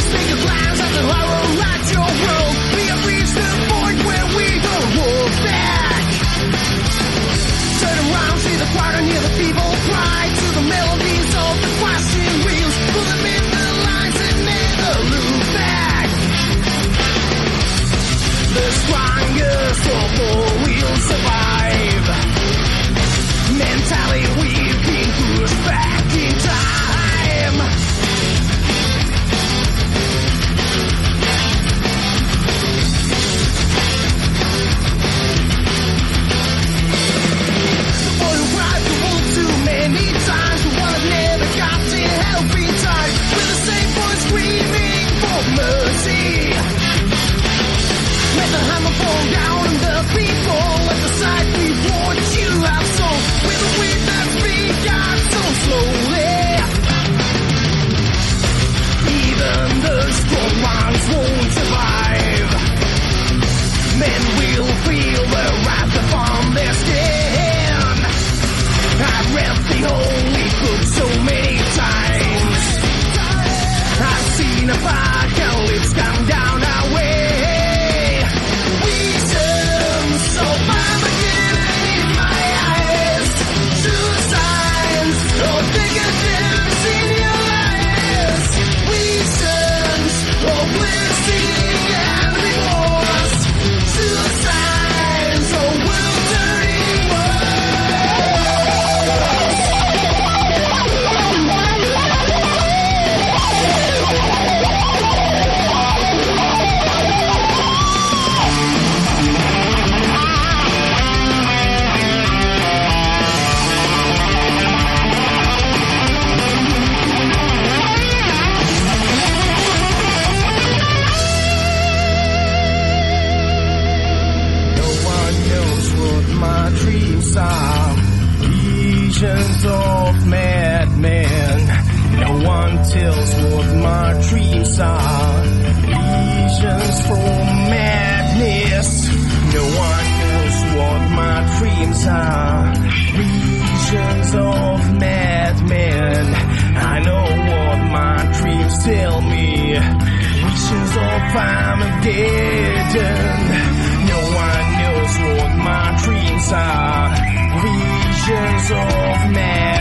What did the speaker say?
Please take a glance at the horror at your world. We have reached the point where we don't look back. Turn around, see the crowd and hear the people cry to the melodies of the flashing wheels. Pull them in the lines and never look back. The strongest of all will survive. Mentally we've been pushed back in time. The boy who cried the wolf too many times, the one that never got to help in time, with the same voice screaming for mercy. Let the hammer fall down on the people, let the sight be what you have sown, with the wind that's begun so slowly. Even the strong ones won't survive. Men will feel the wrath upon their skin. I've read the holy book so many times. I've seen apocalypse come down our way. So Armageddon in my eyes, suicides, oh decadence in your eyes, reasons, oh blessing and remorse, suicides, oh world turning visions of madmen. No one tells what my dreams are. Visions for madness. No one knows what my dreams are. Visions of madmen. I know what my dreams tell me. Visions of Armageddon. No one knows what my dreams are. Visions of madness.